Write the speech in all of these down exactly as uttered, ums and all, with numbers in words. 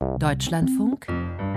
Deutschlandfunk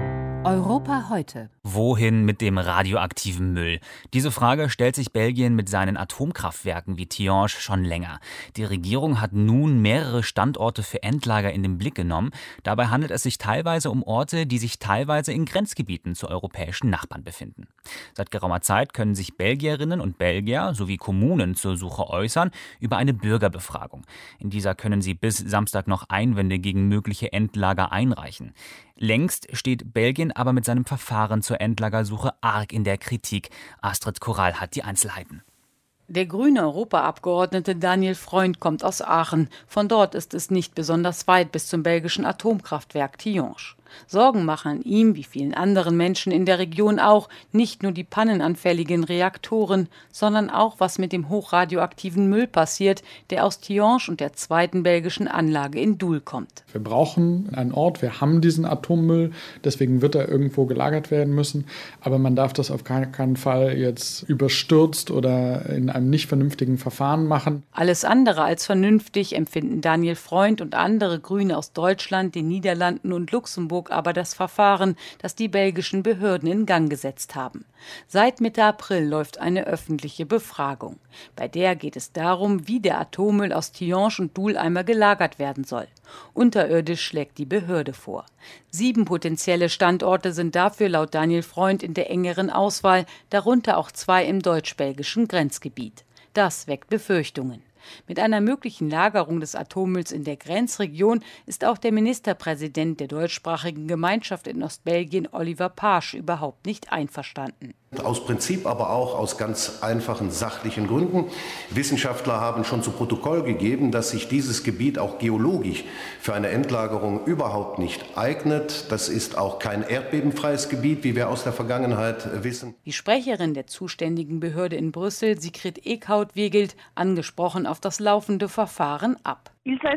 Europa heute. Wohin mit dem radioaktiven Müll? Diese Frage stellt sich Belgien mit seinen Atomkraftwerken wie Tihange schon länger. Die Regierung hat nun mehrere Standorte für Endlager in den Blick genommen. Dabei handelt es sich teilweise um Orte, die sich teilweise in Grenzgebieten zu europäischen Nachbarn befinden. Seit geraumer Zeit können sich Belgierinnen und Belgier sowie Kommunen zur Suche äußern über eine Bürgerbefragung. In dieser können sie bis Samstag noch Einwände gegen mögliche Endlager einreichen. Längst steht Belgien aber mit seinem Verfahren zur Endlagersuche arg in der Kritik. Astrid Korall hat die Einzelheiten. Der grüne Europaabgeordnete Daniel Freund kommt aus Aachen. Von dort ist es nicht besonders weit bis zum belgischen Atomkraftwerk Tihange. Sorgen machen ihm, wie vielen anderen Menschen in der Region auch, nicht nur die pannenanfälligen Reaktoren, sondern auch, was mit dem hochradioaktiven Müll passiert, der aus Tihange und der zweiten belgischen Anlage in Doel kommt. Wir brauchen einen Ort, wir haben diesen Atommüll, deswegen wird er irgendwo gelagert werden müssen. Aber man darf das auf keinen Fall jetzt überstürzt oder in einem nicht vernünftigen Verfahren machen. Alles andere als vernünftig empfinden Daniel Freund und andere Grüne aus Deutschland, den Niederlanden und Luxemburg aber das Verfahren, das die belgischen Behörden in Gang gesetzt haben. Seit Mitte April läuft eine öffentliche Befragung. Bei der geht es darum, wie der Atommüll aus Tihange und Doel einmal gelagert werden soll. Unterirdisch schlägt die Behörde vor. Sieben potenzielle Standorte sind dafür laut Daniel Freund in der engeren Auswahl, darunter auch zwei im deutsch-belgischen Grenzgebiet. Das weckt Befürchtungen. Mit einer möglichen Lagerung des Atommülls in der Grenzregion ist auch der Ministerpräsident der deutschsprachigen Gemeinschaft in Ostbelgien, Oliver Paasch, überhaupt nicht einverstanden. Aus Prinzip, aber auch aus ganz einfachen sachlichen Gründen. Wissenschaftler haben schon zu Protokoll gegeben, dass sich dieses Gebiet auch geologisch für eine Endlagerung überhaupt nicht eignet. Das ist auch kein erdbebenfreies Gebiet, wie wir aus der Vergangenheit wissen. Die Sprecherin der zuständigen Behörde in Brüssel, Sigrid Eekhout, wiegelt, angesprochen auf das laufende Verfahren, ab.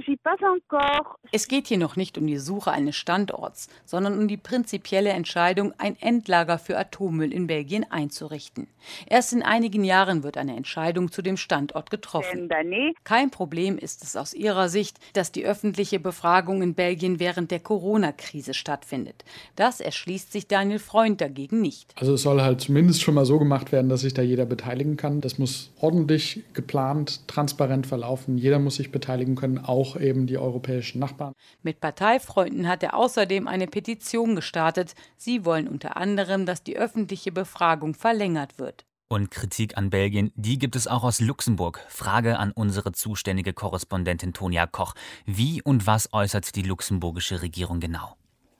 Es geht hier noch nicht um die Suche eines Standorts, sondern um die prinzipielle Entscheidung, ein Endlager für Atommüll in Belgien einzurichten. Erst in einigen Jahren wird eine Entscheidung zu dem Standort getroffen. Kein Problem ist es aus ihrer Sicht, dass die öffentliche Befragung in Belgien während der Corona-Krise stattfindet. Das erschließt sich Daniel Freund dagegen nicht. Also es soll halt zumindest schon mal so gemacht werden, dass sich da jeder beteiligen kann. Das muss ordentlich geplant, transparent verlaufen. Jeder muss sich beteiligen können, auch eben die europäischen Nachbarn. Mit Parteifreunden hat er außerdem eine Petition gestartet. Sie wollen unter anderem, dass die öffentliche Befragung verlängert wird. Und Kritik an Belgien, die gibt es auch aus Luxemburg. Frage an unsere zuständige Korrespondentin Tonja Koch. Wie und was äußert die luxemburgische Regierung genau?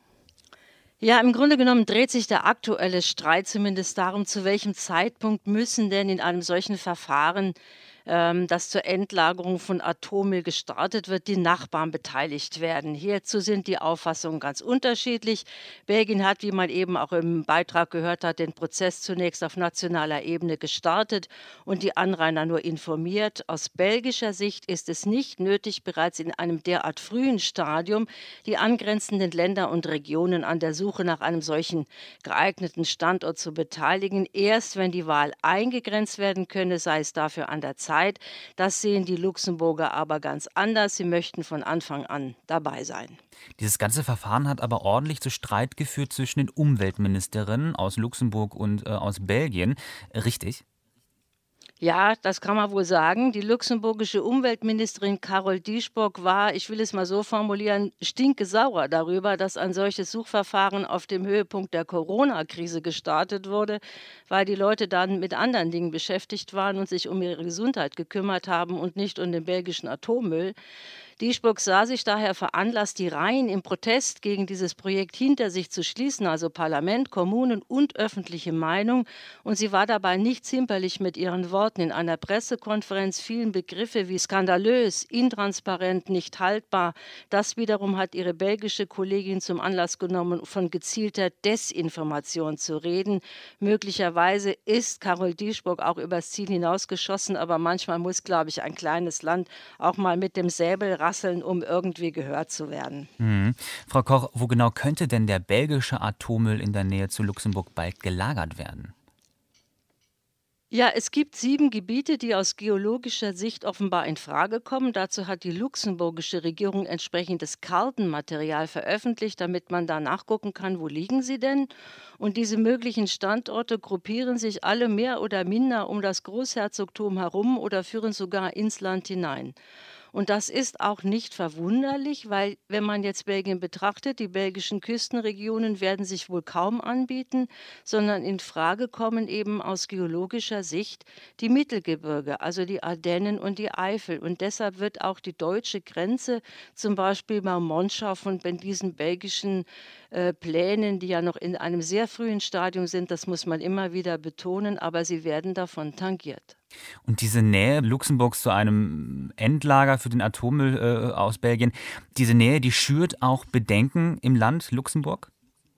Ja, im Grunde genommen dreht sich der aktuelle Streit zumindest darum, zu welchem Zeitpunkt müssen denn in einem solchen Verfahren, ähm, das zur Endlagerung von Atommüll gestartet wird, die Nachbarn beteiligt werden. Hierzu sind die Auffassungen ganz unterschiedlich. Belgien hat, wie man eben auch im Beitrag gehört hat, den Prozess zunächst auf nationaler Ebene gestartet und die Anrainer nur informiert. Aus belgischer Sicht ist es nicht nötig, bereits in einem derart frühen Stadium die angrenzenden Länder und Regionen an der Suche nach einem solchen geeigneten Standort zu beteiligen. Erst wenn die Wahl eingegrenzt werden könne, sei es dafür an der Zeit. Das sehen die Luxemburger aber ganz anders. Sie möchten von Anfang an dabei sein. Dieses ganze Verfahren hat aber ordentlich zu Streit geführt zwischen den Umweltministerinnen aus Luxemburg und äh, aus Belgien. Richtig? Ja, das kann man wohl sagen. Die luxemburgische Umweltministerin Carol Dieschbock war, ich will es mal so formulieren, stinkesauer darüber, dass ein solches Suchverfahren auf dem Höhepunkt der Corona-Krise gestartet wurde, weil die Leute dann mit anderen Dingen beschäftigt waren und sich um ihre Gesundheit gekümmert haben und nicht um den belgischen Atommüll. Dieschbock sah sich daher veranlasst, die Reihen im Protest gegen dieses Projekt hinter sich zu schließen, also Parlament, Kommunen und öffentliche Meinung. Und sie war dabei nicht zimperlich mit ihren Worten. In einer Pressekonferenz fielen Begriffe wie skandalös, intransparent, nicht haltbar. Das wiederum hat ihre belgische Kollegin zum Anlass genommen, von gezielter Desinformation zu reden. Möglicherweise ist Carol Dieschbock auch übers Ziel hinausgeschossen, aber manchmal muss, glaube ich, ein kleines Land auch mal mit dem Säbel rasseln, um irgendwie gehört zu werden. Mhm. Frau Koch, wo genau könnte denn der belgische Atommüll in der Nähe zu Luxemburg bald gelagert werden? Ja, es gibt sieben Gebiete, die aus geologischer Sicht offenbar in Frage kommen. Dazu hat die luxemburgische Regierung entsprechendes Kartenmaterial veröffentlicht, damit man da nachgucken kann, wo liegen sie denn. Und diese möglichen Standorte gruppieren sich alle mehr oder minder um das Großherzogtum herum oder führen sogar ins Land hinein. Und das ist auch nicht verwunderlich, weil, wenn man jetzt Belgien betrachtet, die belgischen Küstenregionen werden sich wohl kaum anbieten, sondern in Frage kommen eben aus geologischer Sicht die Mittelgebirge, also die Ardennen und die Eifel. Und deshalb wird auch die deutsche Grenze, zum Beispiel bei Monschau, von diesen belgischen äh, Plänen, die ja noch in einem sehr frühen Stadium sind, das muss man immer wieder betonen, aber sie werden davon tangiert. Und diese Nähe Luxemburgs zu einem Endlager für den Atommüll äh, aus Belgien, diese Nähe, die schürt auch Bedenken im Land Luxemburg?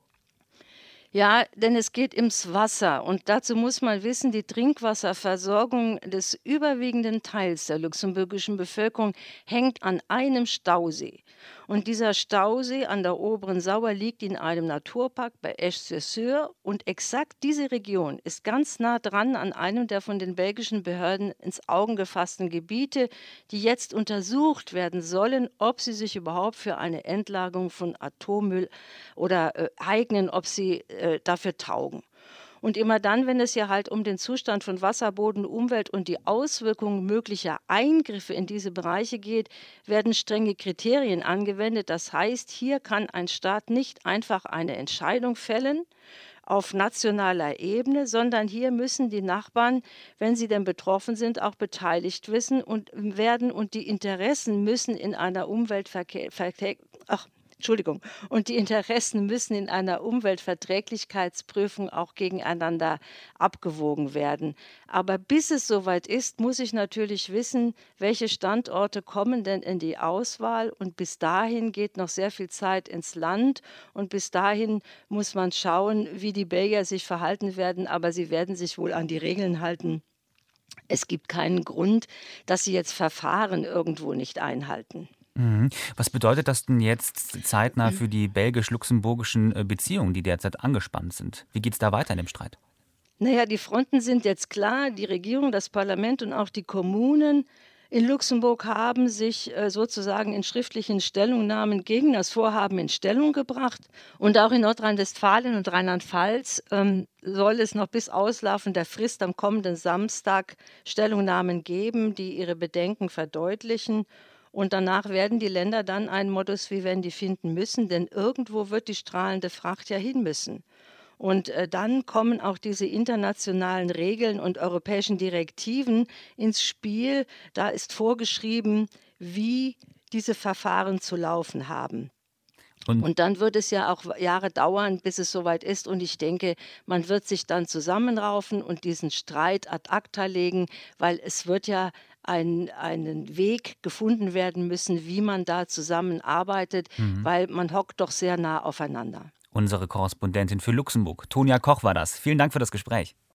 Ja, denn es geht ums Wasser und dazu muss man wissen, die Trinkwasserversorgung des überwiegenden Teils der luxemburgischen Bevölkerung hängt an einem Stausee. Und dieser Stausee an der oberen Sauer liegt in einem Naturpark bei Esch-sur-Sûre und exakt diese Region ist ganz nah dran an einem der von den belgischen Behörden ins Auge gefassten Gebiete, die jetzt untersucht werden sollen, ob sie sich überhaupt für eine Endlagerung von Atommüll oder äh, eignen, ob sie äh, dafür taugen. Und immer dann, wenn es ja halt um den Zustand von Wasser, Boden, Umwelt und die Auswirkungen möglicher Eingriffe in diese Bereiche geht, werden strenge Kriterien angewendet. Das heißt, hier kann ein Staat nicht einfach eine Entscheidung fällen auf nationaler Ebene, sondern hier müssen die Nachbarn, wenn sie denn betroffen sind, auch beteiligt wissen und werden und die Interessen müssen in einer Umweltverkehr, ach, Entschuldigung, und die Interessen müssen in einer Umweltverträglichkeitsprüfung auch gegeneinander abgewogen werden. Aber bis es soweit ist, muss ich natürlich wissen, welche Standorte kommen denn in die Auswahl. Und bis dahin geht noch sehr viel Zeit ins Land. Und bis dahin muss man schauen, wie die Belgier sich verhalten werden. Aber sie werden sich wohl an die Regeln halten. Es gibt keinen Grund, dass sie jetzt Verfahren irgendwo nicht einhalten. Was bedeutet das denn jetzt zeitnah für die belgisch-luxemburgischen Beziehungen, die derzeit angespannt sind? Wie geht es da weiter in dem Streit? Naja, die Fronten sind jetzt klar. Die Regierung, das Parlament und auch die Kommunen in Luxemburg haben sich äh, sozusagen in schriftlichen Stellungnahmen gegen das Vorhaben in Stellung gebracht. Und auch in Nordrhein-Westfalen und Rheinland-Pfalz ähm, soll es noch bis Auslaufen der Frist am kommenden Samstag Stellungnahmen geben, die ihre Bedenken verdeutlichen. Und danach werden die Länder dann einen Modus vivendi finden müssen, denn irgendwo wird die strahlende Fracht ja hin müssen. Und äh, dann kommen auch diese internationalen Regeln und europäischen Direktiven ins Spiel. Da ist vorgeschrieben, wie diese Verfahren zu laufen haben. Und, und dann wird es ja auch Jahre dauern, bis es soweit ist. Und ich denke, man wird sich dann zusammenraufen und diesen Streit ad acta legen, weil es wird ja ein, einen Weg gefunden werden müssen, wie man da zusammenarbeitet, mhm. weil man hockt doch sehr nah aufeinander. Unsere Korrespondentin für Luxemburg, Tonja Koch, war das. Vielen Dank für das Gespräch.